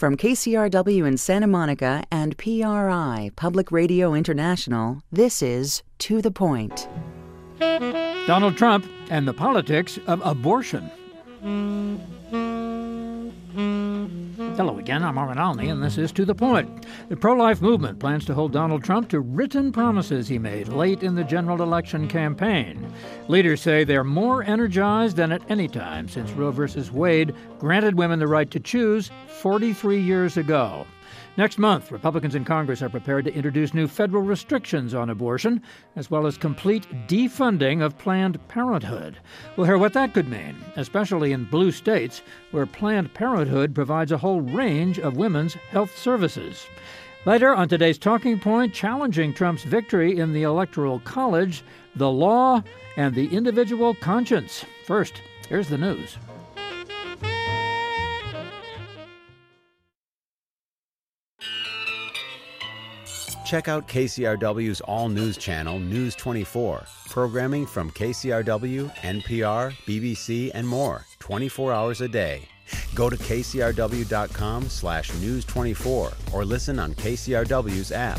From KCRW in Santa Monica and PRI, Public Radio International, this is To the Point. Donald Trump and the politics of abortion. Hello again, I'm Marvin Alney, and this is To the Point. The pro-life movement plans to hold Donald Trump to written promises he made late in the general election campaign. Leaders say they're more energized than at any time since Roe v. Wade granted women the right to choose 43 years ago. Next month, Republicans in Congress are prepared to introduce new federal restrictions on abortion, as well as complete defunding of Planned Parenthood. We'll hear what that could mean, especially in blue states where Planned Parenthood provides a whole range of women's health services. Later on today's Talking Point, challenging Trump's victory in the Electoral College, the law, and the individual conscience. First, here's the news. Check out KCRW's all-news channel, News 24. Programming from KCRW, NPR, BBC, and more, 24 hours a day. Go to kcrw.com/news24 or listen on KCRW's app.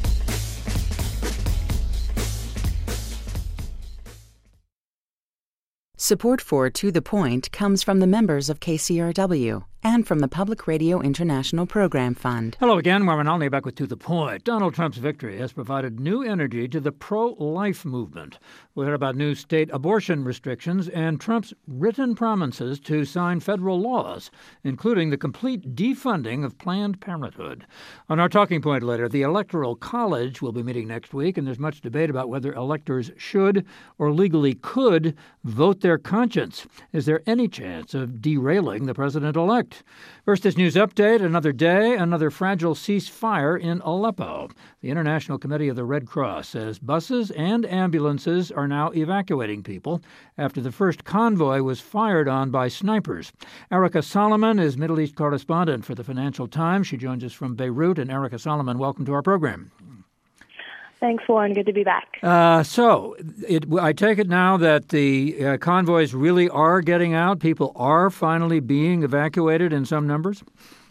Support for To the Point comes from the members of KCRW and from the Public Radio International Program Fund. Hello again, Marvin Alney back with To the Point. Donald Trump's victory has provided new energy to the pro-life movement. We'll hear about new state abortion restrictions and Trump's written promises to sign federal laws, including the complete defunding of Planned Parenthood. On our Talking Point later, the Electoral College will be meeting next week, and there's much debate about whether electors should or legally could vote their conscience. Is there any chance of derailing the president-elect? First, this news update. Another day, another fragile ceasefire in Aleppo. The International Committee of the Red Cross says buses and ambulances are now evacuating people after the first convoy was fired on by snipers. Erica Solomon is Middle East correspondent for the Financial Times. She joins us from Beirut. And Erica Solomon, welcome to our program. Thanks, Warren. Good to be back. I take it now that the convoys really are getting out. People are finally being evacuated in some numbers?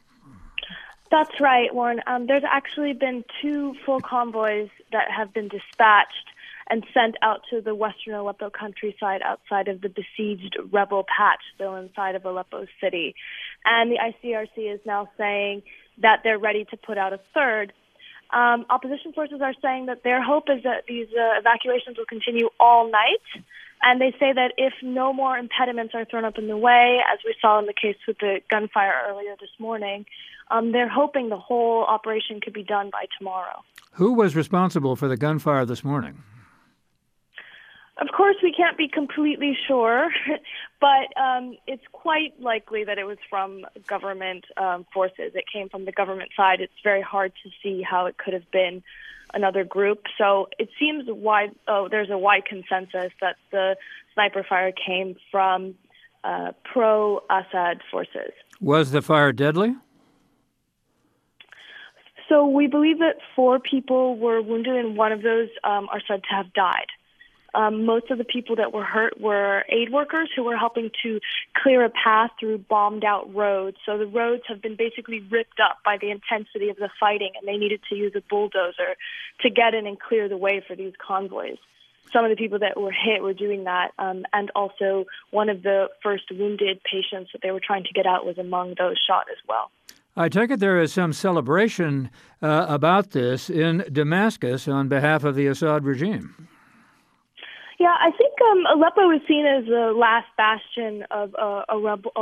That's right, Warren. There's actually been 2 full convoys that have been dispatched and sent out to the western Aleppo countryside outside of the besieged rebel patch still inside of Aleppo city. And the ICRC is now saying that they're ready to put out a third. Opposition sources are saying that their hope is that these evacuations will continue all night, and they say that if no more impediments are thrown up in the way, as we saw in the case with the gunfire earlier this morning, they're hoping the whole operation could be done by tomorrow. Who was responsible for the gunfire this morning? Of course, we can't be completely sure, but it's quite likely that it was from government forces. It came from the government side. It's very hard to see how it could have been another group. So it seems there's a wide consensus that the sniper fire came from pro-Assad forces. Was the fire deadly? So we believe that 4 people were wounded, and one of those are said to have died. Most of the people that were hurt were aid workers who were helping to clear a path through bombed-out roads. So the roads have been basically ripped up by the intensity of the fighting, and they needed to use a bulldozer to get in and clear the way for these convoys. Some of the people that were hit were doing that, and also one of the first wounded patients that they were trying to get out was among those shot as well. I take it there is some celebration about this in Damascus on behalf of the Assad regime. Yeah, I think Aleppo is seen as the last bastion of a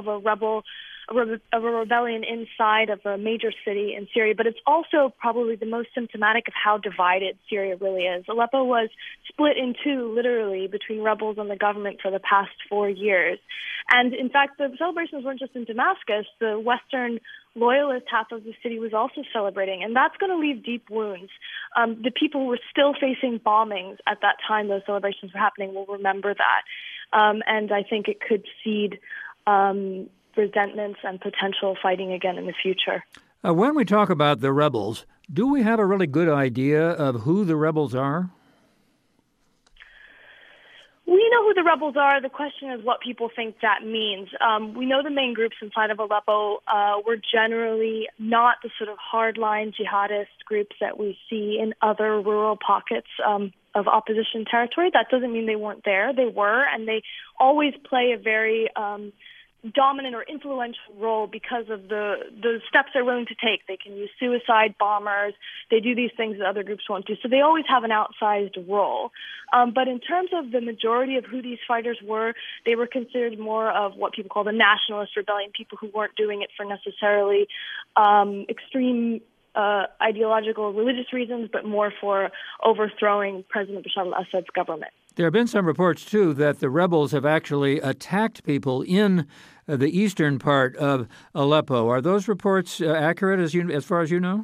rebellion inside of a major city in Syria, but it's also probably the most symptomatic of how divided Syria really is. Aleppo was split in 2, literally, between rebels and the government for the past 4 years. And in fact, the celebrations weren't just in Damascus. The Western loyalist half of the city was also celebrating, and that's going to leave deep wounds. The people who were still facing bombings at that time those celebrations were happening will remember that. And I think it could seed resentments and potential fighting again in the future. When we talk about the rebels, do we have a really good idea of who the rebels are? We know who the rebels are. The question is what people think that means. We know the main groups inside of Aleppo were generally not the sort of hardline jihadist groups that we see in other rural pockets of opposition territory. That doesn't mean they weren't there. They were, and they always play a very dominant or influential role because of the steps they're willing to take. They can use suicide bombers. They do these things that other groups won't do. So they always have an outsized role. But in terms of the majority of who these fighters were, they were considered more of what people call the nationalist rebellion, people who weren't doing it for necessarily extreme ideological or religious reasons, but more for overthrowing President Bashar al-Assad's government. There have been some reports, too, that the rebels have actually attacked people in the eastern part of Aleppo. Are those reports accurate as far as you know?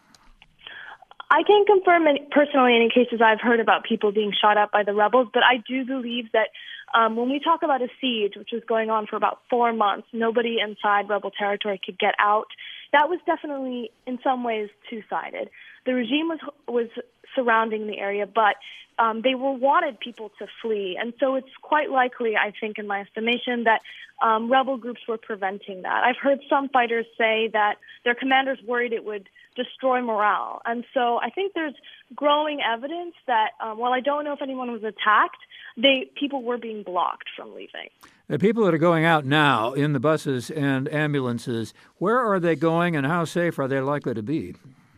I can't confirm personally any cases I've heard about people being shot at by the rebels, but I do believe that when we talk about a siege, which was going on for about 4 months, nobody inside rebel territory could get out. That was definitely, in some ways, two-sided. The regime was surrounding the area, but they wanted people to flee. And so it's quite likely, I think, in my estimation, that rebel groups were preventing that. I've heard some fighters say that their commanders worried it would destroy morale. And so I think there's growing evidence that while I don't know if anyone was attacked, people were being blocked from leaving. The people that are going out now in the buses and ambulances, where are they going and how safe are they likely to be?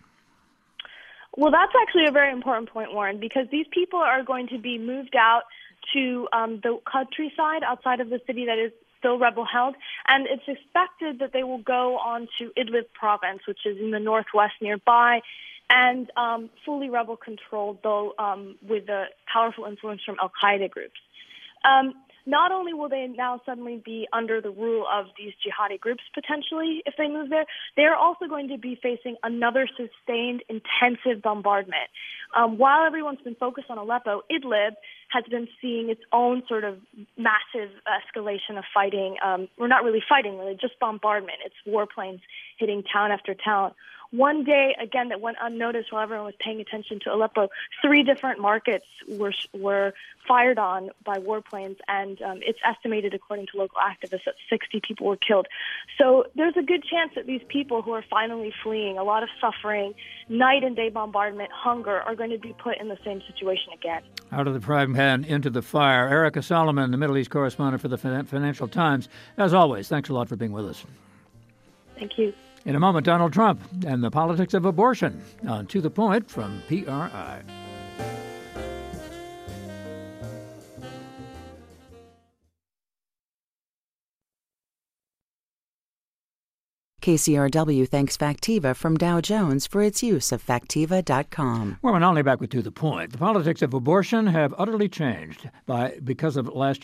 Well, that's actually a very important point, Warren, because these people are going to be moved out to the countryside outside of the city that is still rebel-held, and it's expected that they will go on to Idlib province, which is in the northwest nearby, and fully rebel-controlled, though with the powerful influence from al-Qaeda groups. Not only will they now suddenly be under the rule of these jihadi groups, potentially, if they move there, they're also going to be facing another sustained, intensive bombardment. While everyone's been focused on Aleppo, Idlib has been seeing its own sort of massive escalation of fighting, or not really fighting, really, just bombardment. It's warplanes hitting town after town. One day, again, that went unnoticed while everyone was paying attention to Aleppo, 3 different markets were fired on by warplanes, and it's estimated, according to local activists, that 60 people were killed. So there's a good chance that these people who are finally fleeing, a lot of suffering, night and day bombardment, hunger, are going to be put in the same situation again. Out of the frying pan into the fire. Erica Solomon, the Middle East correspondent for the Financial Times. As always, thanks a lot for being with us. Thank you. In a moment, Donald Trump and the politics of abortion on To the Point from PRI. KCRW thanks Factiva from Dow Jones for its use of Factiva.com. Well, we're not only back with To the Point. The politics of abortion have utterly changed because of last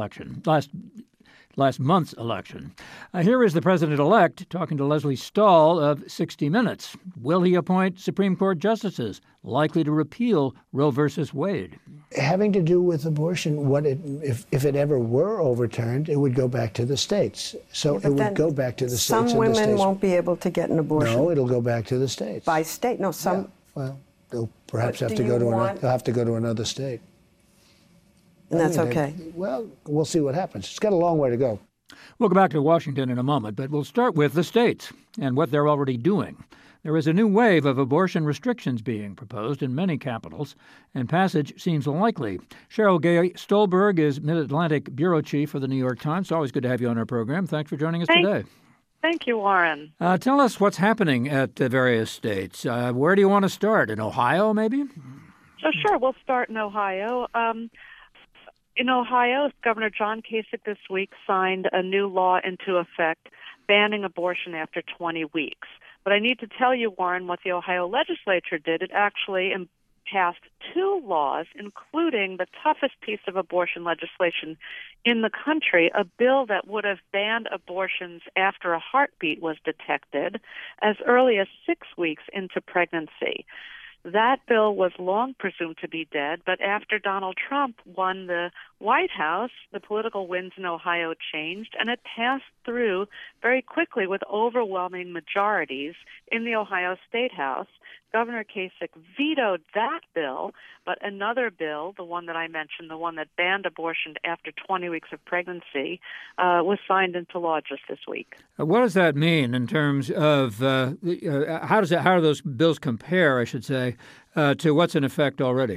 month's election. Here is the president-elect talking to Leslie Stahl of 60 Minutes. Will he appoint Supreme Court justices likely to repeal Roe versus Wade? Having to do with abortion, if it ever were overturned, it would go back to the states. So it would go back to the states. Some women won't be able to get an abortion. No, it'll go back to the states. By state? No, some. Yeah. Well, they'll perhaps have to go to another state. And that's okay. Well, we'll see what happens. It's got a long way to go. We'll go back to Washington in a moment, but we'll start with the states and what they're already doing. There is a new wave of abortion restrictions being proposed in many capitals, and passage seems likely. Cheryl Gay Stolberg is Mid-Atlantic bureau chief for the New York Times. It's always good to have you on our program. Thanks for joining us today. Thank you, Warren. Tell us what's happening at the various states. Where do you want to start? In Ohio, maybe? Sure, we'll start in Ohio. In Ohio, Governor John Kasich this week signed a new law into effect banning abortion after 20 weeks. But I need to tell you, Warren, what the Ohio legislature did. It actually passed 2 laws, including the toughest piece of abortion legislation in the country, a bill that would have banned abortions after a heartbeat was detected as early as 6 weeks into pregnancy. That bill was long presumed to be dead, but after Donald Trump won the White House, the political winds in Ohio changed, and it passed through very quickly with overwhelming majorities in the Ohio State House. Governor Kasich vetoed that bill, but another bill, the one that I mentioned, the one that banned abortion after 20 weeks of pregnancy, was signed into law just this week. What does that mean in terms of how do those bills compare, I should say, to what's in effect already?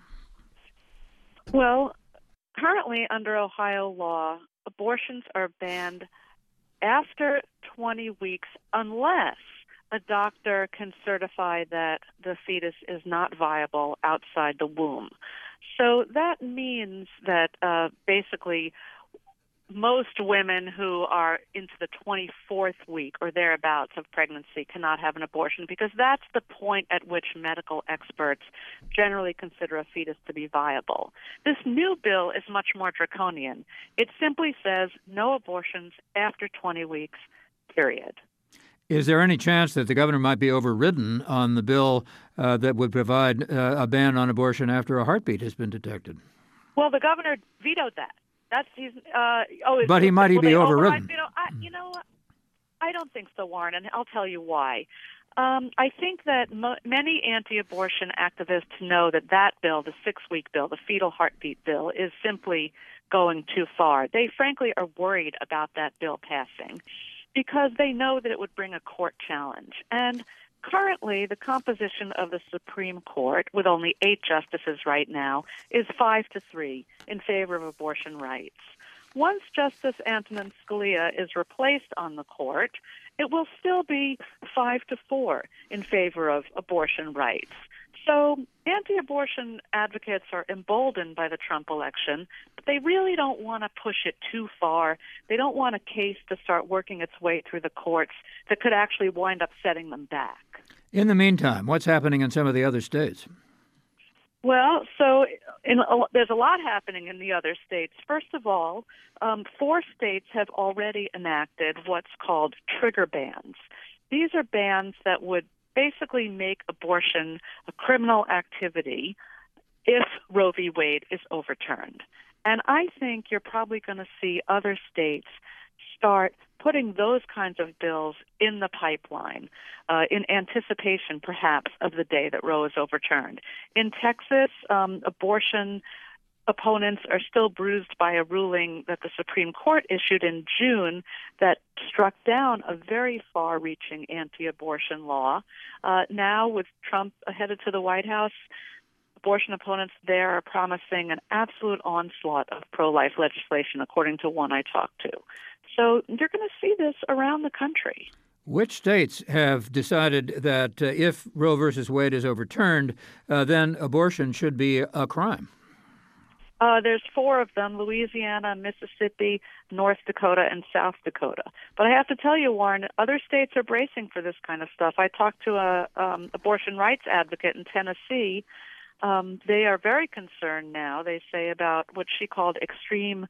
Well, currently under Ohio law, abortions are banned after 20 weeks unless a doctor can certify that the fetus is not viable outside the womb. So that means that basically most women who are into the 24th week or thereabouts of pregnancy cannot have an abortion, because that's the point at which medical experts generally consider a fetus to be viable. This new bill is much more draconian. It simply says no abortions after 20 weeks, period. Is there any chance that the governor might be overridden on the bill that would provide a ban on abortion after a heartbeat has been detected? Well, the governor vetoed that. But he might be overridden. I don't think so, Warren, and I'll tell you why. I think that many anti-abortion activists know that bill, the 6-week bill, the fetal heartbeat bill, is simply going too far. They frankly are worried about that bill passing because they know that it would bring a court challenge. And currently, the composition of the Supreme Court, with only 8 justices right now, is 5-3 in favor of abortion rights. Once Justice Antonin Scalia is replaced on the court, it will still be 5-4 in favor of abortion rights. So anti-abortion advocates are emboldened by the Trump election, but they really don't want to push it too far. They don't want a case to start working its way through the courts that could actually wind up setting them back. In the meantime, what's happening in some of the other states? Well, there's a lot happening in the other states. First of all, 4 states have already enacted what's called trigger bans. These are bans that would basically make abortion a criminal activity if Roe v. Wade is overturned. And I think you're probably going to see other states start putting those kinds of bills in the pipeline in anticipation, perhaps, of the day that Roe is overturned. In Texas, abortion opponents are still bruised by a ruling that the Supreme Court issued in June that struck down a very far-reaching anti-abortion law. Now, with Trump headed to the White House, abortion opponents there are promising an absolute onslaught of pro-life legislation, according to one I talked to. So you're going to see this around the country. Which states have decided that if Roe versus Wade is overturned, then abortion should be a crime? There's 4 of them: Louisiana, Mississippi, North Dakota, and South Dakota. But I have to tell you, Warren, other states are bracing for this kind of stuff. I talked to a abortion rights advocate in Tennessee. They are very concerned now, they say, about what she called extreme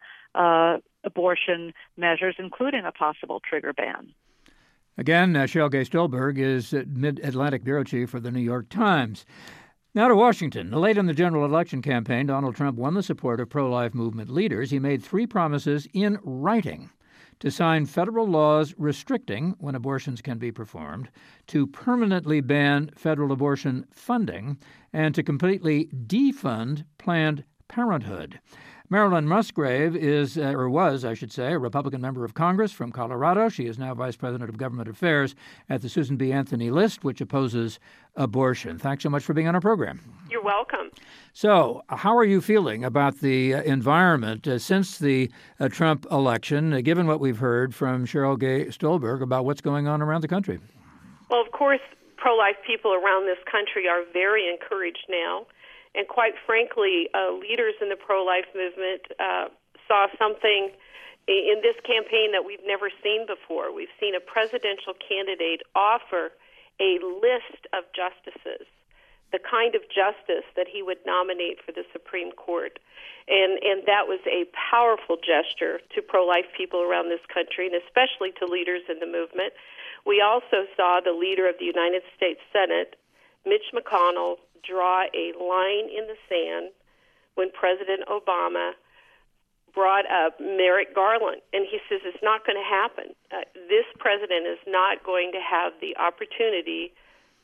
abortion measures, including a possible trigger ban. Again, Cheryl Gay Stolberg is Mid-Atlantic Bureau Chief for the New York Times. Now to Washington. Late in the general election campaign, Donald Trump won the support of pro-life movement leaders. He made 3 promises in writing: to sign federal laws restricting when abortions can be performed, to permanently ban federal abortion funding, and to completely defund Planned Parenthood. Marilyn Musgrave was, a Republican member of Congress from Colorado. She is now Vice President of Government Affairs at the Susan B. Anthony List, which opposes abortion. Thanks so much for being on our program. You're welcome. So, how are you feeling about the environment since the Trump election, given what we've heard from Cheryl Gay Stolberg about what's going on around the country? Well, of course, pro-life people around this country are very encouraged now. And quite frankly, leaders in the pro-life movement saw something in this campaign that we've never seen before. We've seen a presidential candidate offer a list of justices, the kind of justice that he would nominate for the Supreme Court. And that was a powerful gesture to pro-life people around this country, and especially to leaders in the movement. We also saw the leader of the United States Senate, Mitch McConnell, draw a line in the sand when President Obama brought up Merrick Garland. And he says it's not going to happen. This president is not going to have the opportunity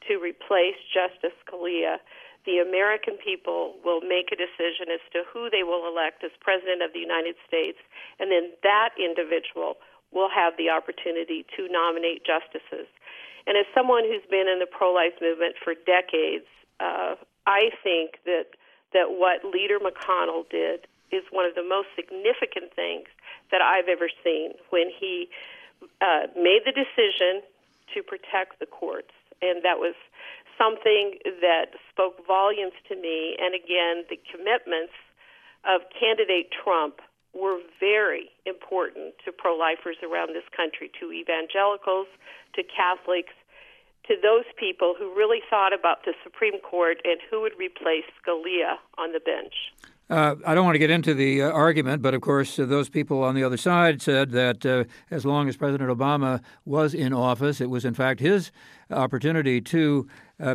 to replace Justice Scalia, the American people will make a decision as to who they will elect as President of the United States, and then that individual will have the opportunity to nominate justices. And as someone who's been in the pro-life movement for decades, I think that what Leader McConnell did is one of the most significant things that I've ever seen when he made the decision to protect the courts. And that was something that spoke volumes to me. And again, the commitments of candidate Trump were very important to pro-lifers around this country, to evangelicals, to Catholics, to those people who really thought about the Supreme Court and who would replace Scalia on the bench. I don't want to get into the argument, but of course those people on the other side said that as long as President Obama was in office, it was in fact his opportunity to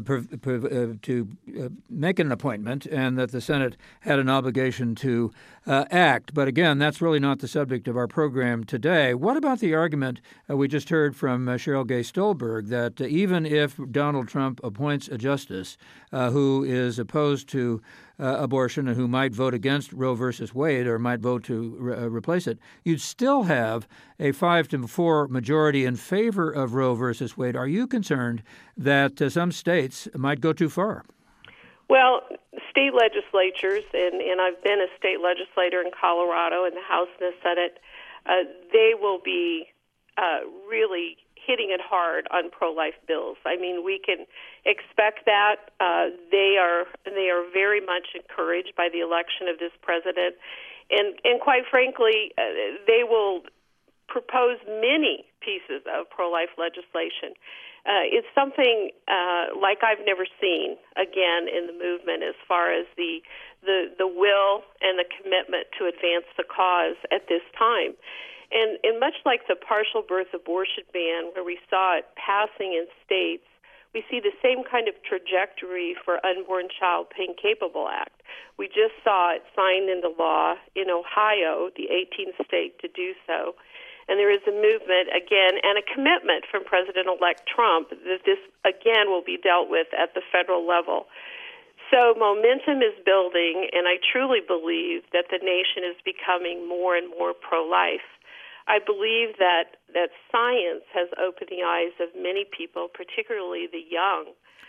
make an appointment, and that the Senate had an obligation to act. But again, that's really not the subject of our program today. What about the argument we just heard from Cheryl Gay Stolberg that even if Donald Trump appoints a justice who is opposed to abortion and who might vote against Roe versus Wade or might vote to replace it, you'd still have a 5-4 majority in favor of Roe versus Wade. Are you concerned that some states might go too far? Well, state legislatures, and I've been a state legislator in Colorado in the House and the Senate, they will be really hitting it hard on pro-life bills. I mean, we can expect that. They are very much encouraged by the election of this president, and quite frankly, they will propose many pieces of pro-life legislation. It's something like I've never seen again in the movement as far as the will and the commitment to advance the cause at this time. And much like the partial birth abortion ban, where we saw it passing in states, we see the same kind of trajectory for Unborn Child Pain Capable Act. We just saw it signed into law in Ohio, the 18th state to do so. And there is a movement, again, and a commitment from President-elect Trump that this, again, will be dealt with at the federal level. So momentum is building, and I truly believe that the nation is becoming more and more pro-life. I believe that science has opened the eyes of many people, particularly the young,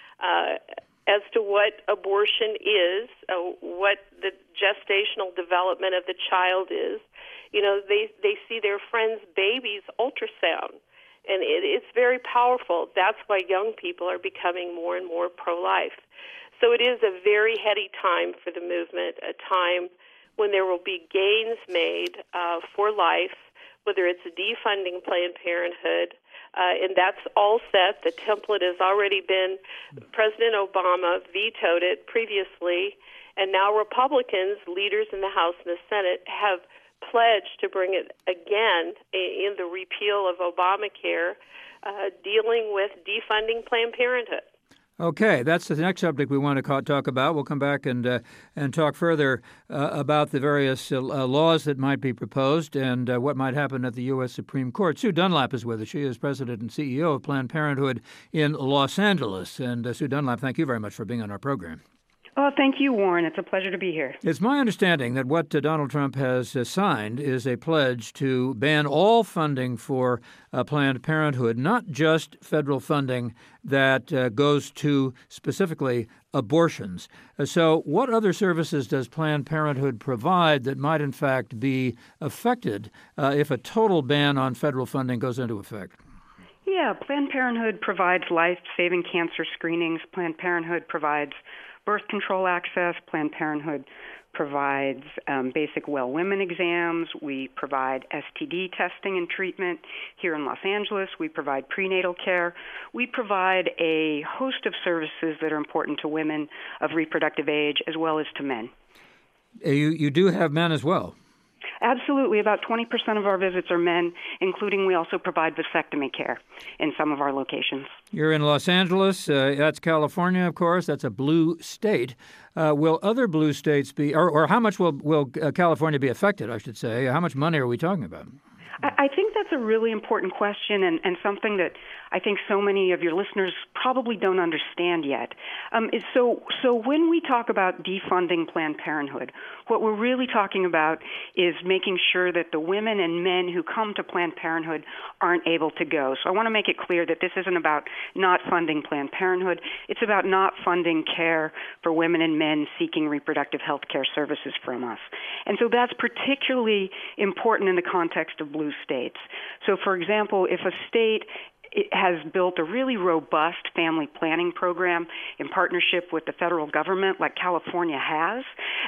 as to what abortion is, what the gestational development of the child is. You know, they see their friends' babies ultrasound, and it's very powerful. That's why young people are becoming more and more pro-life. So it is a very heady time for the movement, a time when there will be gains made for life, whether it's defunding Planned Parenthood, and that's all set. The template has already been, President Obama vetoed it previously, and now Republicans, leaders in the House and the Senate, have pledged to bring it again in the repeal of Obamacare, dealing with defunding Planned Parenthood. Okay, that's the next subject we want to talk about. We'll come back and talk further about the various laws that might be proposed and what might happen at the U.S. Supreme Court. Sue Dunlap is with us. She is president and CEO of Planned Parenthood in Los Angeles. And Sue Dunlap, thank you very much for being on our program. Oh, thank you, Warren. It's a pleasure to be here. It's my understanding that what Donald Trump has signed is a pledge to ban all funding for Planned Parenthood, not just federal funding that goes to specifically abortions. So what other services does Planned Parenthood provide that might, in fact, be affected if a total ban on federal funding goes into effect? Yeah, Planned Parenthood provides life-saving cancer screenings. Planned Parenthood provides birth control access. Planned Parenthood provides basic well women exams. We provide STD testing and treatment here in Los Angeles. We provide prenatal care. We provide a host of services that are important to women of reproductive age as well as to men. You do have men as well. Absolutely. About 20% of our visits are men, including we also provide vasectomy care in some of our locations. You're in Los Angeles. That's California, of course. That's a blue state. Will other blue states be, or how much will California be affected, I should say? How much money are we talking about? I think that's a really important question and something that I think so many of your listeners probably don't understand yet. So when we talk about defunding Planned Parenthood, what we're really talking about is making sure that the women and men who come to Planned Parenthood aren't able to go. So I want to make it clear that this isn't about not funding Planned Parenthood. It's about not funding care for women and men seeking reproductive health care services from us. And so that's particularly important in the context of blue states. So, for example, if a state has built a really robust family planning program in partnership with the federal government, like California has.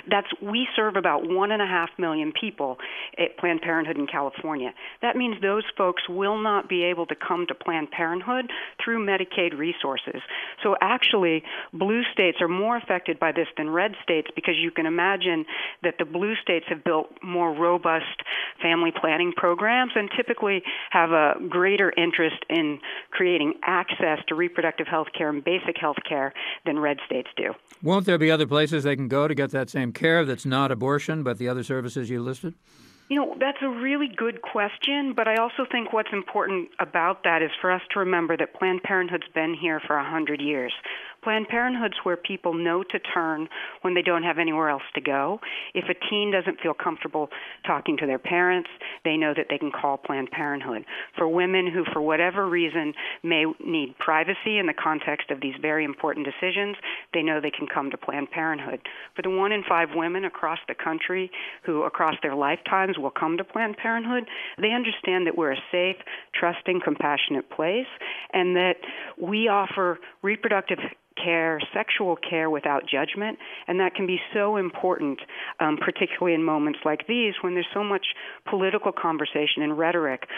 We serve about 1.5 million people at Planned Parenthood in California. That means those folks will not be able to come to Planned Parenthood through Medicaid resources. So actually, blue states are more affected by this than red states, because you can imagine that the blue states have built more robust family planning programs and typically have a greater interest in creating access to reproductive health care and basic health care than red states do. Won't there be other places they can go to get that same care that's not abortion, but the other services you listed? That's a really good question, but I also think what's important about that is for us to remember that Planned Parenthood's been here for 100 years. Planned Parenthood's where people know to turn when they don't have anywhere else to go. If a teen doesn't feel comfortable talking to their parents, they know that they can call Planned Parenthood. For women who, for whatever reason, may need privacy in the context of these very important decisions, they know they can come to Planned Parenthood. For the 1 in 5 women across the country who, across their lifetimes, will come to Planned Parenthood, they understand that we're a safe, trusting, compassionate place, and that we offer reproductive care, sexual care without judgment, and that can be so important, particularly in moments like these when there's so much political conversation and rhetoric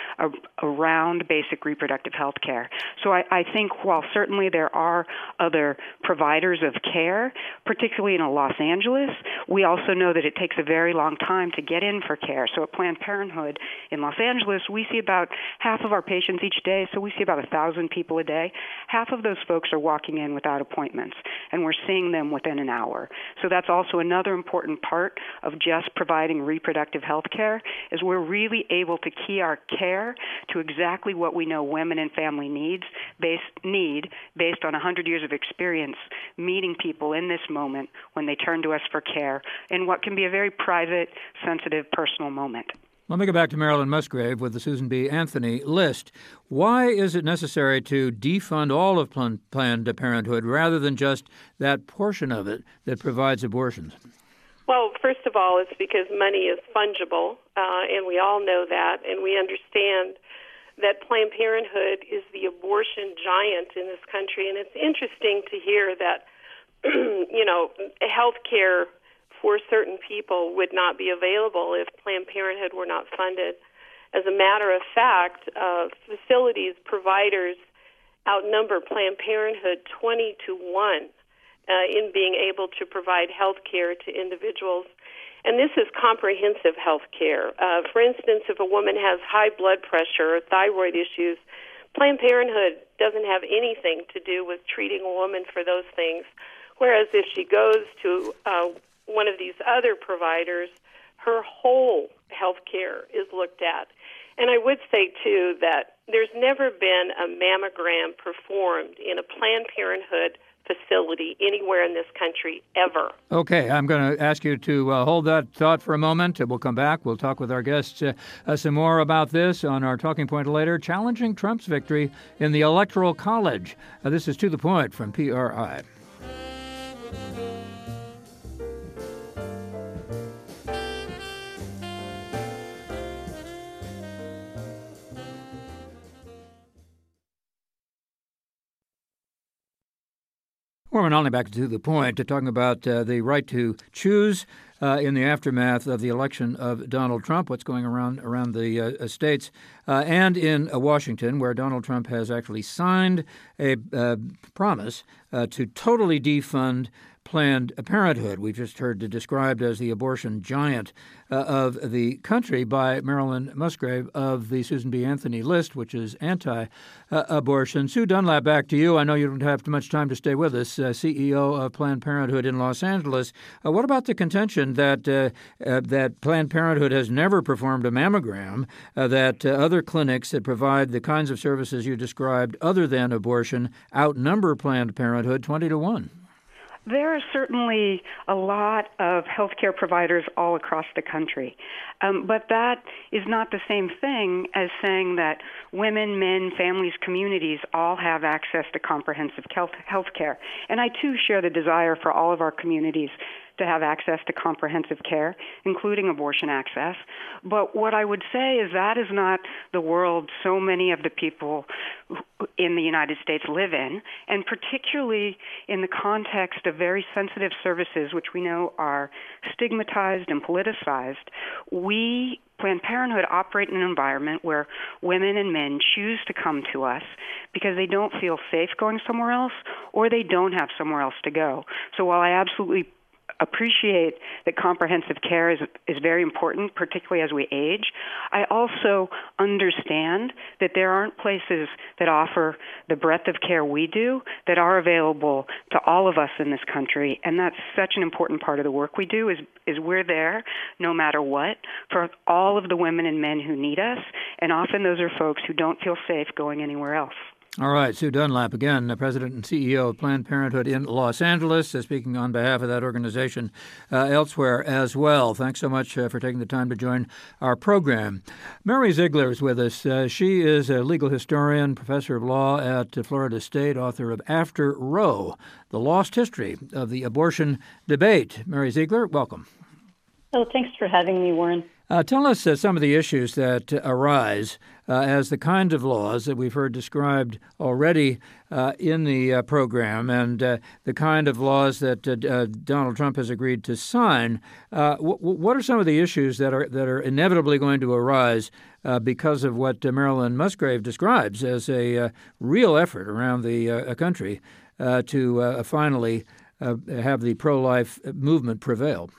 around basic reproductive health care. So I think while certainly there are other providers of care, particularly in Los Angeles, we also know that it takes a very long time to get in for care. So at Planned Parenthood in Los Angeles, we see about half of our patients each day, so we see about 1,000 people a day. Half of those folks are walking in without appointments, and we're seeing them within an hour. So that's also another important part of just providing reproductive health care, is we're really able to key our care to exactly what we know women and family need based on 100 years of experience meeting people in this moment when they turn to us for care in what can be a very private, sensitive, personal moment. Let me go back to Marilyn Musgrave with the Susan B. Anthony list. Why is it necessary to defund all of Planned Parenthood rather than just that portion of it that provides abortions? Well, first of all, it's because money is fungible, and we all know that, and we understand that Planned Parenthood is the abortion giant in this country. And it's interesting to hear that, health care for certain people would not be available if Planned Parenthood were not funded. As a matter of fact, facilities providers outnumber Planned Parenthood 20 to 1 in being able to provide health care to individuals. And this is comprehensive health care. For instance, if a woman has high blood pressure or thyroid issues, Planned Parenthood doesn't have anything to do with treating a woman for those things. Whereas if she goes to one of these other providers, her whole health care is looked at. And I would say, too, that there's never been a mammogram performed in a Planned Parenthood facility anywhere in this country ever. Okay, I'm going to ask you to hold that thought for a moment. We'll come back. We'll talk with our guests some more about this on our Talking Point later, challenging Trump's victory in the Electoral College. This is To the Point from PRI. Well, we're not only back to the point to talking about the right to choose in the aftermath of the election of Donald Trump, what's going around the states, and in Washington, where Donald Trump has actually signed a promise to totally defund Planned Parenthood. We just heard it described as the abortion giant of the country by Marilyn Musgrave of the Susan B. Anthony list, which is anti-abortion. Sue Dunlap, back to you. I know you don't have too much time to stay with us, CEO of Planned Parenthood in Los Angeles. What about the contention that that Planned Parenthood has never performed a mammogram, that other clinics that provide the kinds of services you described other than abortion outnumber Planned Parenthood 20-1? There are certainly a lot of healthcare providers all across the country, but that is not the same thing as saying that women, men, families, communities all have access to comprehensive health care. And I, too, share the desire for all of our communities to have access to comprehensive care, including abortion access. But what I would say is that is not the world so many of the people in the United States live in, and particularly in the context of very sensitive services, which we know are stigmatized and politicized. We, Planned Parenthood, operate in an environment where women and men choose to come to us because they don't feel safe going somewhere else or they don't have somewhere else to go. So while I absolutely appreciate that comprehensive care is very important, particularly as we age, I also understand that there aren't places that offer the breadth of care we do that are available to all of us in this country, and that's such an important part of the work we do is we're there no matter what for all of the women and men who need us, and often those are folks who don't feel safe going anywhere else. All right, Sue Dunlap, again, President and CEO of Planned Parenthood in Los Angeles, speaking on behalf of that organization elsewhere as well. Thanks so much for taking the time to join our program. Mary Ziegler is with us. She is a legal historian, professor of law at Florida State, author of After Roe, The Lost History of the Abortion Debate. Mary Ziegler, welcome. Oh, thanks for having me, Warren. Tell us some of the issues that arise as the kinds of laws that we've heard described already in the program and the kind of laws that Donald Trump has agreed to sign. What are some of the issues that are inevitably going to arise because of what Marilyn Musgrave describes as a real effort around the country to finally have the pro-life movement prevail?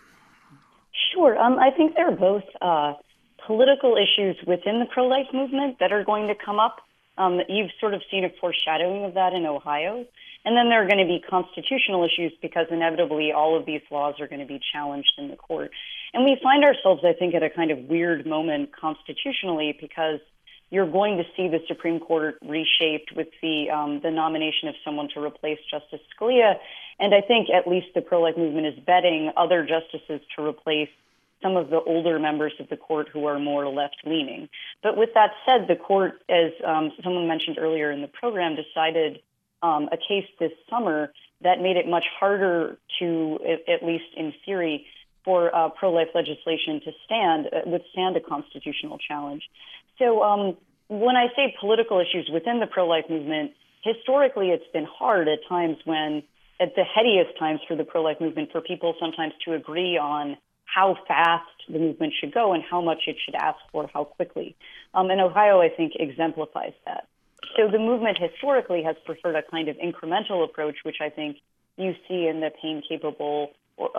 Sure. I think there are both political issues within the pro-life movement that are going to come up. You've sort of seen a foreshadowing of that in Ohio. And then there are going to be constitutional issues because inevitably all of these laws are going to be challenged in the court. And we find ourselves, I think, at a kind of weird moment constitutionally because you're going to see the Supreme Court reshaped with the nomination of someone to replace Justice Scalia. And I think at least the pro-life movement is betting other justices to replace some of the older members of the court who are more left-leaning. But with that said, the court, as someone mentioned earlier in the program, decided a case this summer that made it much harder to, at least in theory, for pro-life legislation to withstand a constitutional challenge. So when I say political issues within the pro-life movement, historically it's been hard at times when, at the headiest times for the pro-life movement, for people sometimes to agree on how fast the movement should go and how much it should ask for, how quickly. And Ohio, I think, exemplifies that. So the movement historically has preferred a kind of incremental approach, which I think you see in the pain-capable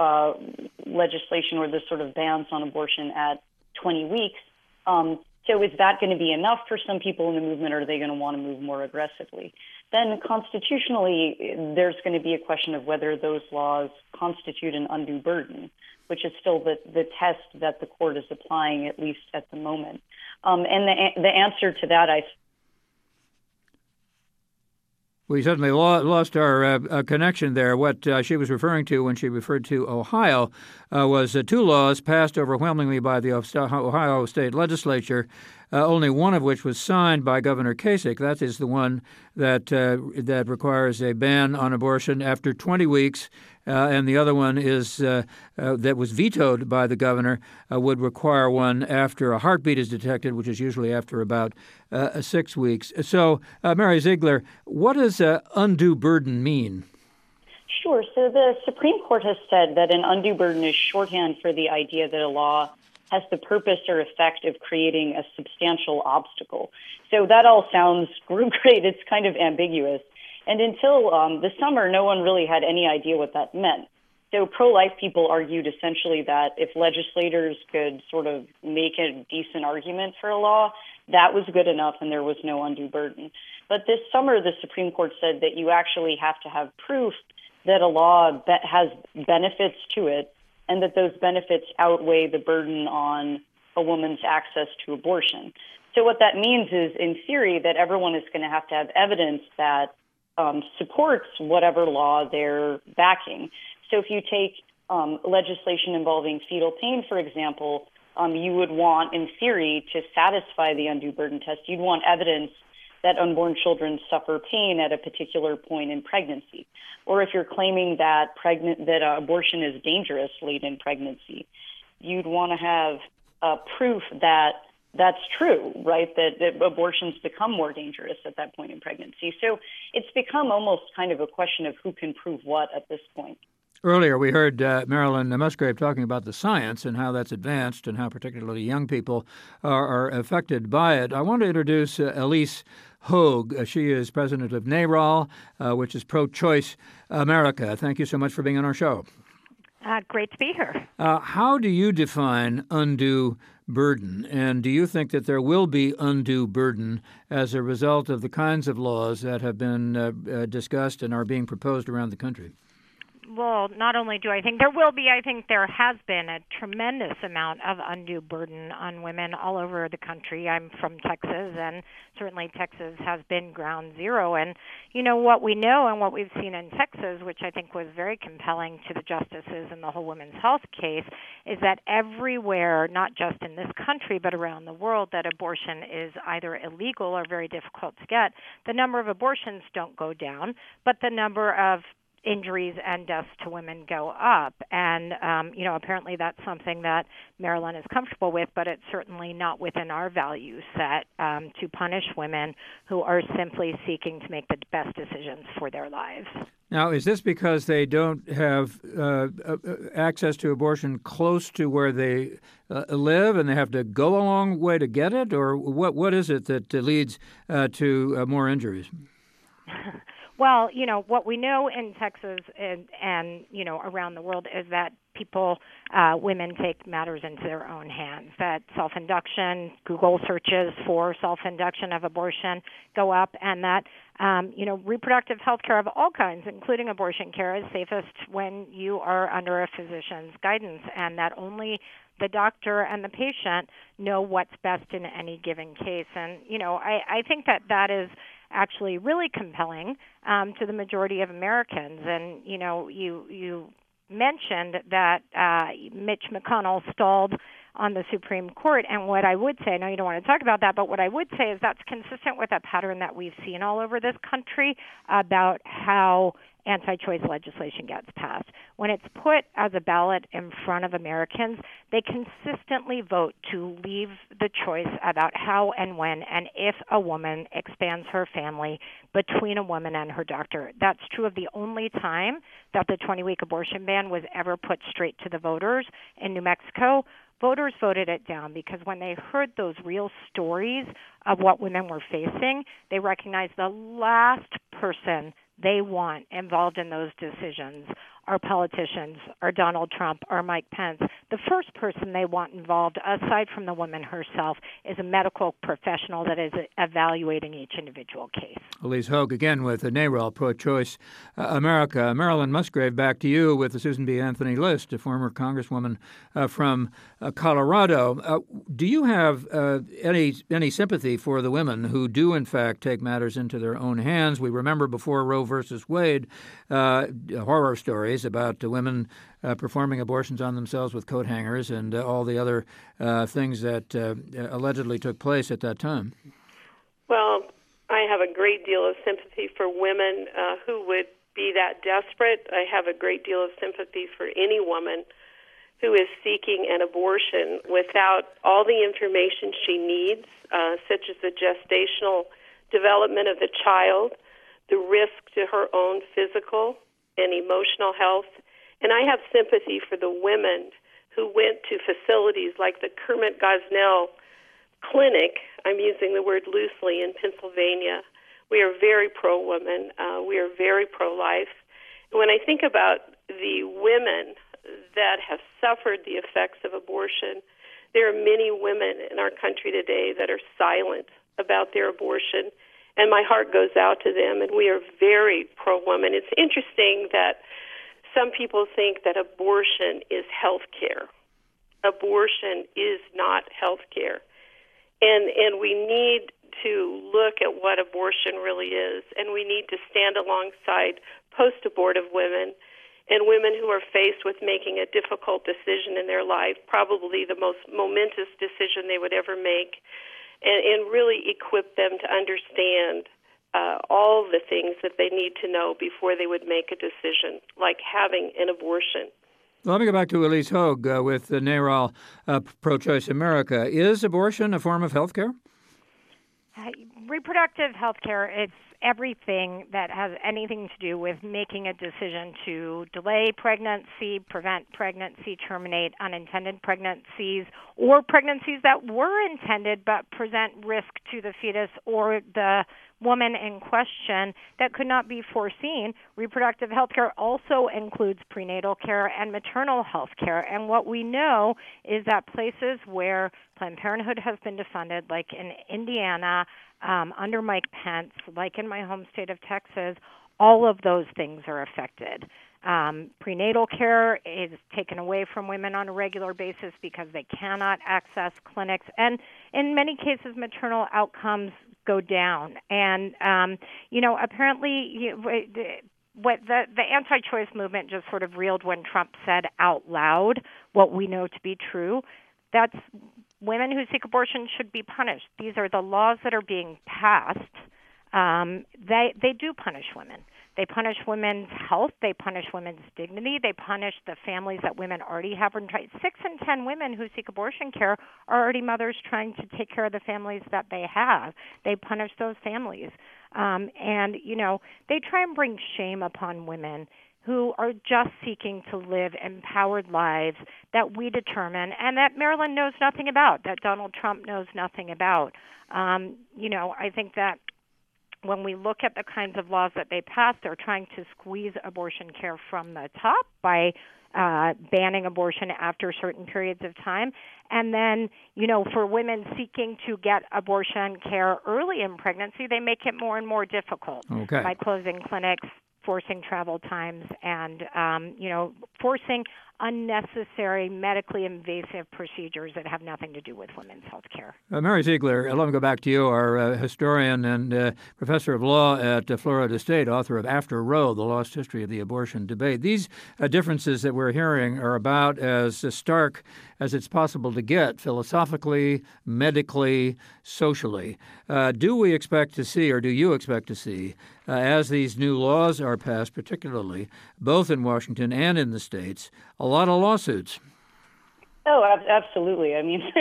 legislation or the sort of bans on abortion at 20 weeks. So is that going to be enough for some people in the movement, or are they going to want to move more aggressively? Then constitutionally, there's going to be a question of whether those laws constitute an undue burden, which is still the test that the court is applying, at least at the moment. And the answer to that, We certainly lost our connection there. What she was referring to when she referred to Ohio was two laws passed overwhelmingly by the Ohio State Legislature, only one of which was signed by Governor Kasich. That is the one that requires a ban on abortion after 20 weeks, and the other one is that was vetoed by the governor, would require one after a heartbeat is detected, which is usually after about 6 weeks. So, Mary Ziegler, what does undue burden mean? Sure. So the Supreme Court has said that an undue burden is shorthand for the idea that a law has the purpose or effect of creating a substantial obstacle. So that all sounds great. It's kind of ambiguous. And until the summer, no one really had any idea what that meant. So pro-life people argued essentially that if legislators could sort of make a decent argument for a law, that was good enough and there was no undue burden. But this summer, the Supreme Court said that you actually have to have proof that a law that has benefits to it and that those benefits outweigh the burden on a woman's access to abortion. So what that means is, in theory, that everyone is going to have evidence that supports whatever law they're backing. So if you take legislation involving fetal pain, for example, you would want, in theory, to satisfy the undue burden test, you'd want evidence that unborn children suffer pain at a particular point in pregnancy. Or if you're claiming that abortion is dangerous late in pregnancy, you'd want to have proof that that's true, right? That abortions become more dangerous at that point in pregnancy. So it's become almost kind of a question of who can prove what at this point. Earlier, we heard Marilyn Musgrave talking about the science and how that's advanced and how particularly young people are affected by it. I want to introduce Elise Hogue. She is president of NARAL, which is Pro-Choice America. Thank you so much for being on our show. Great to be here. How do you define undue burden? And do you think that there will be undue burden as a result of the kinds of laws that have been discussed and are being proposed around the country? Well, not only do I think there will be, I think there has been a tremendous amount of undue burden on women all over the country. I'm from Texas, and certainly Texas has been ground zero. And, you know, what we know and what we've seen in Texas, which I think was very compelling to the justices in the whole women's health case, is that everywhere, not just in this country, but around the world, that abortion is either illegal or very difficult to get, the number of abortions don't go down, but the number of injuries and deaths to women go up. And, apparently that's something that Maryland is comfortable with, but it's certainly not within our value set to punish women who are simply seeking to make the best decisions for their lives. Now, is this because they don't have access to abortion close to where they live and they have to go a long way to get it? Or what is it that leads to more injuries? Well, what we know in Texas and around the world is that women take matters into their own hands, that self-induction, Google searches for self-induction of abortion go up, and that, reproductive health care of all kinds, including abortion care, is safest when you are under a physician's guidance, and that only the doctor and the patient know what's best in any given case. And, I think that is actually really compelling to the majority of Americans. And, you mentioned that Mitch McConnell stalled on the Supreme Court. And what I would say, I know you don't want to talk about that, but what I would say is that's consistent with a pattern that we've seen all over this country about how anti-choice legislation gets passed. When it's put as a ballot in front of Americans, they consistently vote to leave the choice about how and when and if a woman expands her family between a woman and her doctor. That's true of the only time that the 20-week abortion ban was ever put straight to the voters in New Mexico. Voters voted it down because when they heard those real stories of what women were facing, they recognized the last person they want involved in those decisions are politicians, or Donald Trump, or Mike Pence. The first person they want involved, aside from the woman herself, is a medical professional that is evaluating each individual case. Elise Hogue again with the NARAL, Pro-Choice America. Marilyn Musgrave, back to you with the Susan B. Anthony list, a former congresswoman from Colorado. Do you have any sympathy for the women who do, in fact, take matters into their own hands? We remember before Roe versus Wade, horror stories about women performing abortions on themselves with coat hangers and all the other things that allegedly took place at that time. Well, I have a great deal of sympathy for women who would be that desperate. I have a great deal of sympathy for any woman who is seeking an abortion without all the information she needs, such as the gestational development of the child, the risk to her own physical and emotional health. And I have sympathy for the women who went to facilities like the Kermit Gosnell Clinic, I'm using the word loosely, in Pennsylvania. We are very pro-woman. We are very pro-life. And when I think about the women that have suffered the effects of abortion. There are many women in our country today that are silent about their abortion, and my heart goes out to them, and we are very pro-woman. It's interesting that some people think that abortion is health care. Abortion is not health care. And we need to look at what abortion really is, and we need to stand alongside post-abortive women and women who are faced with making a difficult decision in their life, probably the most momentous decision they would ever make, and really equip them to understand all the things that they need to know before they would make a decision, like having an abortion. Well, let me go back to Elise Hogue with NARAL Pro-Choice America. Is abortion a form of health care? Reproductive health care, it's everything that has anything to do with making a decision to delay pregnancy, prevent pregnancy, terminate unintended pregnancies, or pregnancies that were intended but present risk to the fetus or the woman in question that could not be foreseen. Reproductive health care also includes prenatal care and maternal health care. And what we know is that places where Planned Parenthood has been defunded, like in Indiana, under Mike Pence, like in my home state of Texas, all of those things are affected. Prenatal care is taken away from women on a regular basis because they cannot access clinics. And in many cases, maternal outcomes go down. And, apparently what the anti-choice movement just sort of reeled when Trump said out loud what we know to be true. That's women who seek abortion should be punished. These are the laws that are being passed. They do punish women. They punish women's health. They punish women's dignity. They punish the families that women already have. 6 in 10 women who seek abortion care are already mothers trying to take care of the families that they have. They punish those families. They try and bring shame upon women who are just seeking to live empowered lives that we determine and that Maryland knows nothing about, that Donald Trump knows nothing about. I think that when we look at the kinds of laws that they pass, they're trying to squeeze abortion care from the top by banning abortion after certain periods of time. And then, for women seeking to get abortion care early in pregnancy, they make it more and more difficult by closing clinics, forcing travel times, and, forcing unnecessary medically invasive procedures that have nothing to do with women's health care. Mary Ziegler, let me go back to you, our historian and professor of law at Florida State, author of After Roe, The Lost History of the Abortion Debate. These differences that we're hearing are about as stark as it's possible to get philosophically, medically, socially. Do we expect to see, or do you expect to see, as these new laws are passed, particularly both in Washington and in the states, a lot of lawsuits? Oh, absolutely. I mean,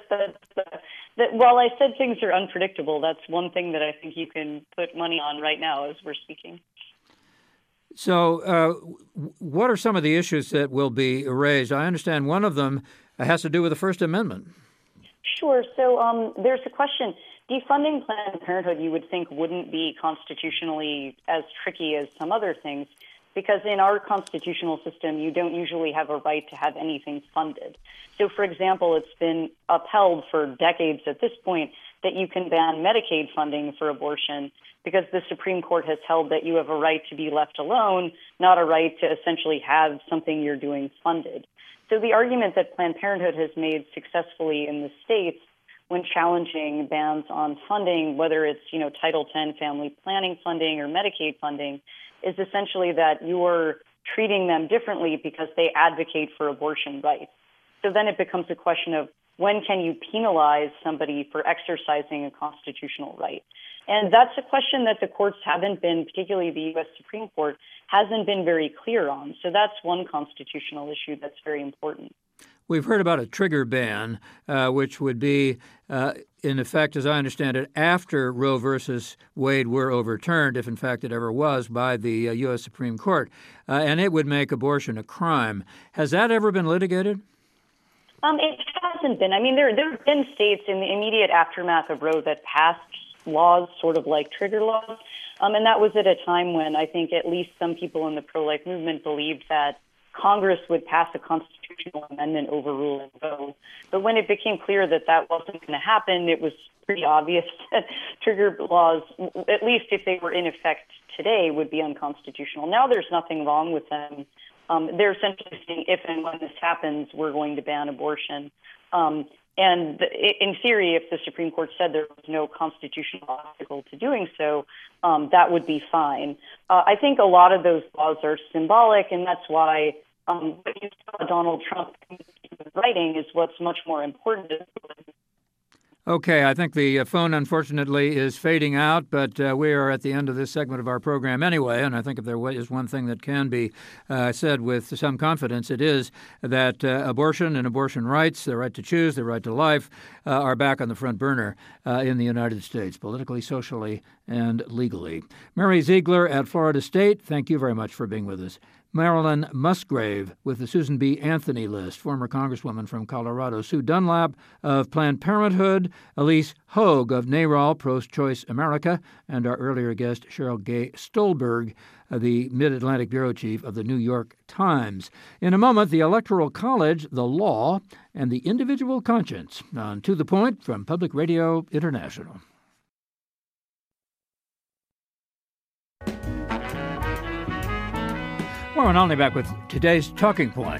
while I said things are unpredictable, that's one thing that I think you can put money on right now as we're speaking. So what are some of the issues that will be raised? I understand one of them has to do with the First Amendment. Sure. So there's a question. Defunding Planned Parenthood, you would think, wouldn't be constitutionally as tricky as some other things, because in our constitutional system, you don't usually have a right to have anything funded. So, for example, it's been upheld for decades at this point that you can ban Medicaid funding for abortion because the Supreme Court has held that you have a right to be left alone, not a right to essentially have something you're doing funded. So the argument that Planned Parenthood has made successfully in the states when challenging bans on funding, whether it's, Title X family planning funding or Medicaid funding, is essentially that you're treating them differently because they advocate for abortion rights. So then it becomes a question of when can you penalize somebody for exercising a constitutional right? And that's a question that the courts haven't been, particularly the U.S. Supreme Court, hasn't been very clear on. So that's one constitutional issue that's very important. We've heard about a trigger ban, which would be, in effect, as I understand it, after Roe versus Wade were overturned, if in fact it ever was, by the U.S. Supreme Court, and it would make abortion a crime. Has that ever been litigated? It hasn't been. I mean, there have been states in the immediate aftermath of Roe that passed laws sort of like trigger laws, and that was at a time when I think at least some people in the pro-life movement believed that Congress would pass a constitutional amendment overruling Roe. But when it became clear that that wasn't going to happen, it was pretty obvious that trigger laws, at least if they were in effect today, would be unconstitutional. Now there's nothing wrong with them. They're essentially saying if and when this happens, we're going to ban abortion. And in theory, if the Supreme Court said there was no constitutional obstacle to doing so, that would be fine. I think a lot of those laws are symbolic, and that's why what you saw Donald Trump writing is what's much more important. Okay, I think the phone, unfortunately, is fading out, but we are at the end of this segment of our program anyway, and I think if there is one thing that can be said with some confidence, it is that abortion and abortion rights, the right to choose, the right to life, are back on the front burner in the United States, politically, socially, and legally. Mary Ziegler at Florida State, thank you very much for being with us. Marilyn Musgrave with the Susan B. Anthony list, former Congresswoman from Colorado, Sue Dunlap of Planned Parenthood, Elise Hogue of NARAL, Pro-Choice America, and our earlier guest, Cheryl Gay Stolberg, the Mid-Atlantic Bureau Chief of the New York Times. In a moment, the Electoral College, the law, and the individual conscience. On To the Point from Public Radio International. Well, and only back with today's talking point.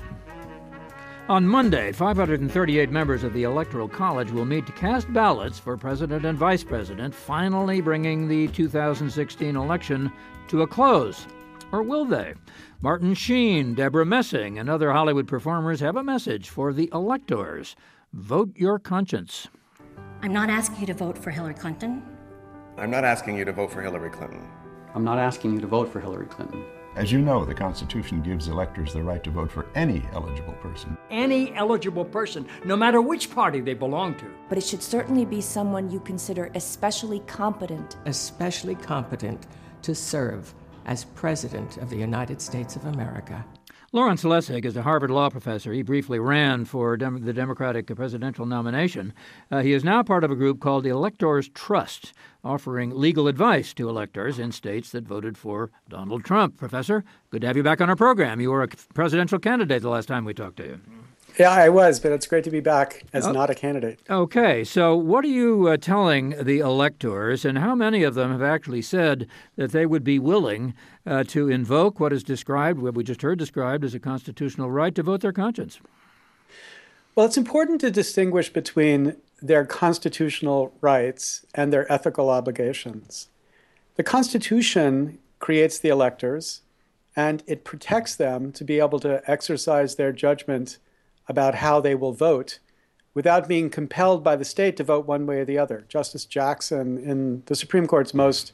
On Monday, 538 members of the Electoral College will meet to cast ballots for president and vice president, finally bringing the 2016 election to a close. Or will they? Martin Sheen, Deborah Messing, and other Hollywood performers have a message for the electors. Vote your conscience. I'm not asking you to vote for Hillary Clinton. I'm not asking you to vote for Hillary Clinton. I'm not asking you to vote for Hillary Clinton. As you know, the Constitution gives electors the right to vote for any eligible person. Any eligible person, no matter which party they belong to. But it should certainly be someone you consider especially competent. Especially competent to serve as President of the United States of America. Lawrence Lessig is a Harvard law professor. He briefly ran for the Democratic presidential nomination. He is now part of a group called the Electors Trust, offering legal advice to electors in states that voted for Donald Trump. Professor, good to have you back on our program. You were a presidential candidate the last time we talked to you. Yeah, I was, but it's great to be back as not a candidate. Okay, so what are you telling the electors, and how many of them have actually said that they would be willing to invoke what is described, what we just heard described as a constitutional right to vote their conscience? Well, it's important to distinguish between their constitutional rights and their ethical obligations. The Constitution creates the electors, and it protects them to be able to exercise their judgment about how they will vote without being compelled by the state to vote one way or the other. Justice Jackson, in the Supreme Court's most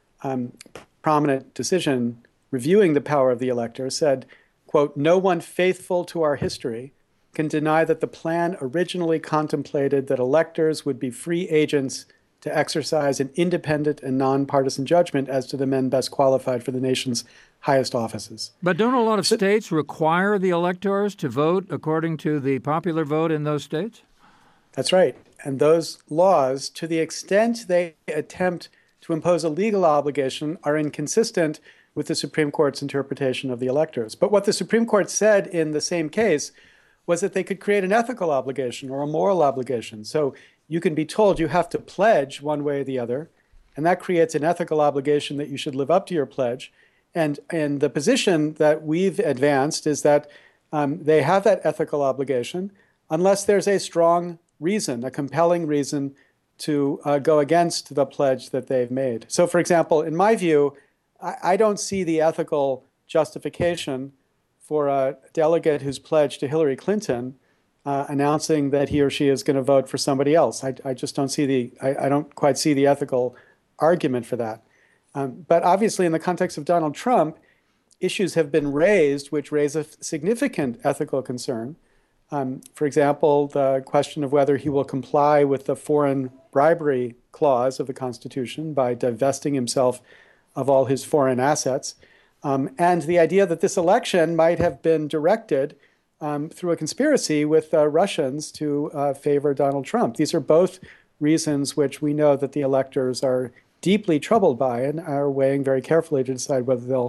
prominent decision reviewing the power of the elector, said, quote, "No one faithful to our history can deny that the plan originally contemplated that electors would be free agents to exercise an independent and nonpartisan judgment as to the men best qualified for the nation's highest offices." But don't a lot of states require the electors to vote according to the popular vote in those states? That's right. And those laws, to the extent they attempt to impose a legal obligation, are inconsistent with the Supreme Court's interpretation of the electors. But what the Supreme Court said in the same case was that they could create an ethical obligation or a moral obligation. So you can be told you have to pledge one way or the other, and that creates an ethical obligation that you should live up to your pledge. And the position that we've advanced is that they have that ethical obligation unless there's a strong reason, a compelling reason to go against the pledge that they've made. So, for example, in my view, I don't see the ethical justification for a delegate who's pledged to Hillary Clinton announcing that he or she is going to vote for somebody else. I just don't see I don't quite see the ethical argument for that. But obviously, in the context of Donald Trump, issues have been raised which raise a significant ethical concern. For example, the question of whether he will comply with the foreign bribery clause of the Constitution by divesting himself of all his foreign assets, and the idea that this election might have been directed through a conspiracy with Russians to favor Donald Trump. These are both reasons which we know that the electors are deeply troubled by and are weighing very carefully to decide whether they'll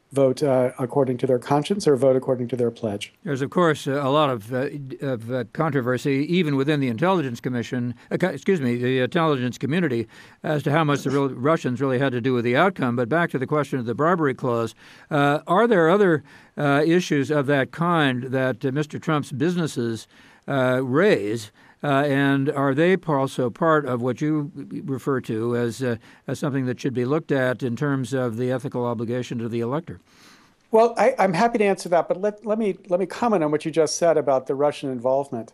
vote according to their conscience or vote according to their pledge. There's, of course, a lot of controversy, even within the intelligence commission, the intelligence community, as to how much the Russians really had to do with the outcome. But back to the question of the bribery clause, are there other issues of that kind that Mr. Trump's businesses raise? And are they also part of what you refer to as something that should be looked at in terms of the ethical obligation to the elector? Well, I'm happy to answer that, but let me comment on what you just said about the Russian involvement.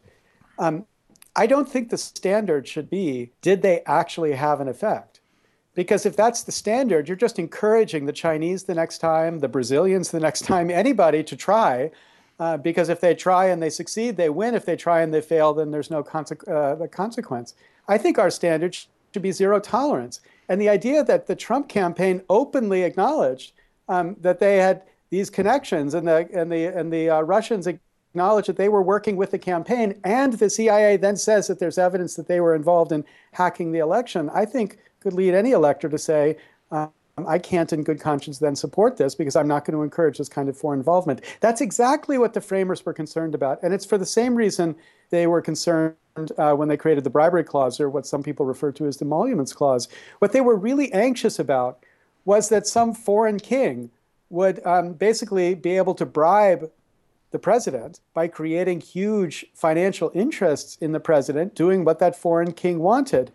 I don't think the standard should be, did they actually have an effect? Because if that's the standard, you're just encouraging the Chinese the next time, the Brazilians the next time, anybody to try. Because if they try and they succeed, they win. If they try and they fail, then there's no consequence. I think our standard should be zero tolerance. And the idea that the Trump campaign openly acknowledged that they had these connections, and the Russians acknowledged that they were working with the campaign, and the CIA then says that there's evidence that they were involved in hacking the election, I think could lead any elector to say, I can't in good conscience then support this because I'm not going to encourage this kind of foreign involvement. That's exactly what the framers were concerned about. And it's for the same reason they were concerned when they created the bribery clause, or what some people refer to as the emoluments clause. What they were really anxious about was that some foreign king would basically be able to bribe the president by creating huge financial interests in the president, doing what that foreign king wanted.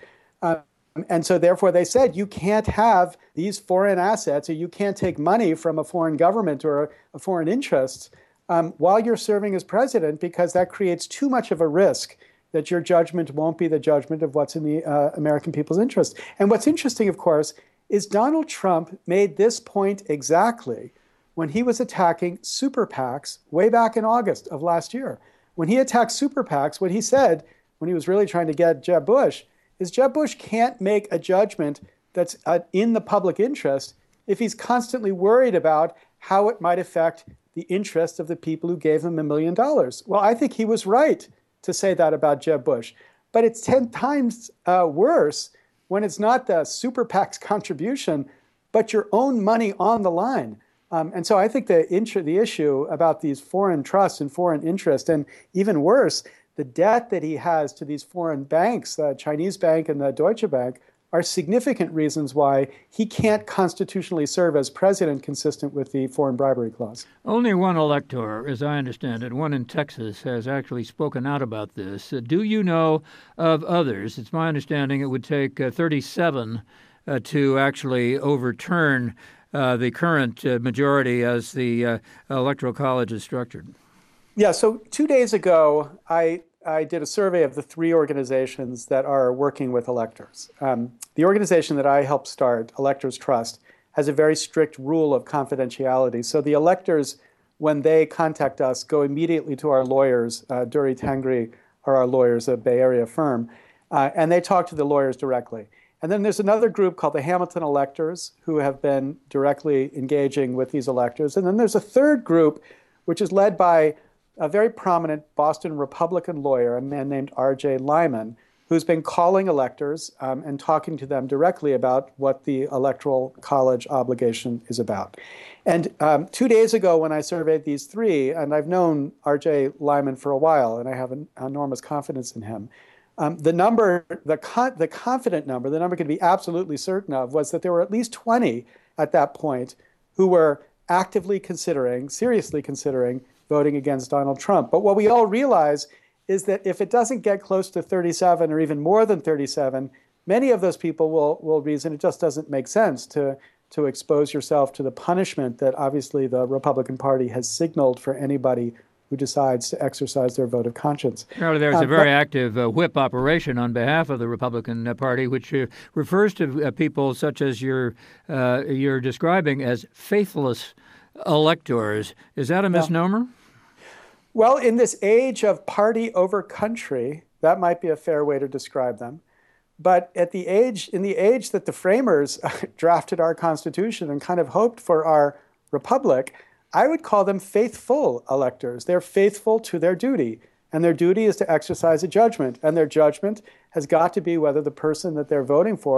And so therefore they said, you can't have these foreign assets, or you can't take money from a foreign government or a foreign interests while you're serving as president, because that creates too much of a risk that your judgment won't be the judgment of what's in the American people's interest. And what's interesting, of course, is Donald Trump made this point exactly when he was attacking super PACs way back in August of last year. When he attacked super PACs, what he said, when he was really trying to get Jeb Bush, is Jeb Bush can't make a judgment that's in the public interest if he's constantly worried about how it might affect the interest of the people who gave him $1 million. Well, I think he was right to say that about Jeb Bush. But it's 10 times worse when it's not the super PAC's contribution, but your own money on the line. And so I think the issue about these foreign trusts and foreign interest, and even worse, the debt that he has to these foreign banks, the Chinese bank and the Deutsche Bank, are significant reasons why he can't constitutionally serve as president consistent with the foreign bribery clause. Only one elector, as I understand it, one in Texas, has actually spoken out about this. Do you know of others? It's my understanding it would take 37 to actually overturn the current majority as the Electoral College is structured. Yeah, so 2 days ago, I did a survey of the 3 organizations that are working with electors. The organization that I helped start, Electors Trust, has a very strict rule of confidentiality. So the electors, when they contact us, go immediately to our lawyers. Dury Tangri are our lawyers, a Bay Area firm, and they talk to the lawyers directly. And then there's another group called the Hamilton Electors, who have been directly engaging with these electors. And then there's a third group, which is led by a very prominent Boston Republican lawyer, a man named R.J. Lyman, who's been calling electors and talking to them directly about what the Electoral College obligation is about. And 2 days ago, when I surveyed these 3, and I've known R.J. Lyman for a while, and I have enormous confidence in him, the confident number, the number I could be absolutely certain of, was that there were at least 20 at that point who were actively considering, seriously considering, voting against Donald Trump. But what we all realize is that if it doesn't get close to 37 or even more than 37, many of those people will reason it just doesn't make sense to expose yourself to the punishment that obviously the Republican Party has signaled for anybody who decides to exercise their vote of conscience. There's a very active whip operation on behalf of the Republican Party, which refers to people such as you're describing as faithless electors. Is that a misnomer? Well, in this age of party over country, that might be a fair way to describe them. But in the age that the framers drafted our Constitution and kind of hoped for our republic, I would call them faithful electors. They're faithful to their duty, and their duty is to exercise a judgment. And their judgment has got to be whether the person that they're voting for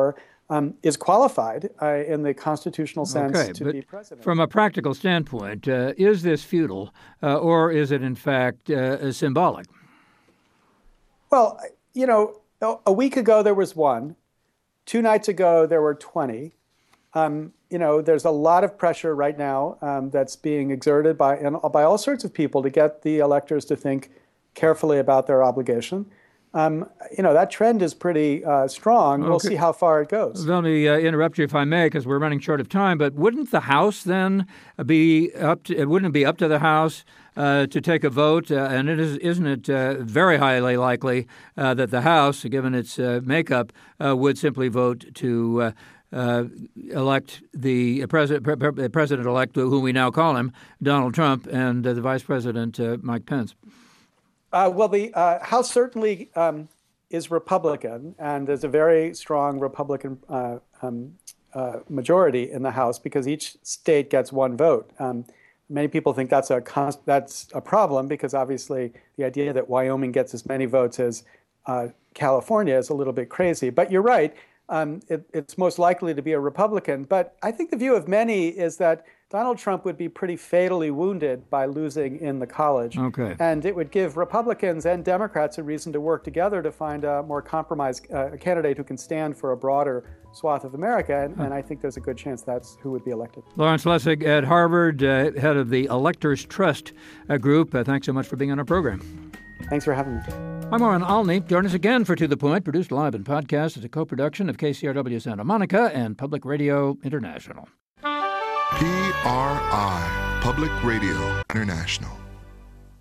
is qualified in the constitutional sense to be president. From a practical standpoint, is this futile or is it in fact symbolic? Well, a week ago there was one. 2 nights ago there were 20. There's a lot of pressure right now that's being exerted by all sorts of people to get the electors to think carefully about their obligation. That trend is pretty strong. We'll see how far it goes. Let me interrupt you if I may, because we're running short of time. But wouldn't the House then be wouldn't it be up to the House to take a vote? And isn't it very highly likely that the House, given its makeup, would simply vote to elect the president-elect, who we now call him, Donald Trump, and the Vice President, Mike Pence? The House certainly is Republican, and there's a very strong Republican majority in the House because each state gets 1 vote. Many people think that's a problem because obviously the idea that Wyoming gets as many votes as California is a little bit crazy. But you're right. It's most likely to be a Republican. But I think the view of many is that Donald Trump would be pretty fatally wounded by losing in the college. Okay. And it would give Republicans and Democrats a reason to work together to find a more compromised candidate who can stand for a broader swath of America. And I think there's a good chance that's who would be elected. Lawrence Lessig at Harvard, head of the Electors Trust Group. Thanks so much for being on our program. Thanks for having me. I'm Oren Alney. Join us again for To The Point, produced live and podcast as a co-production of KCRW Santa Monica and Public Radio International. PRI, Public Radio International.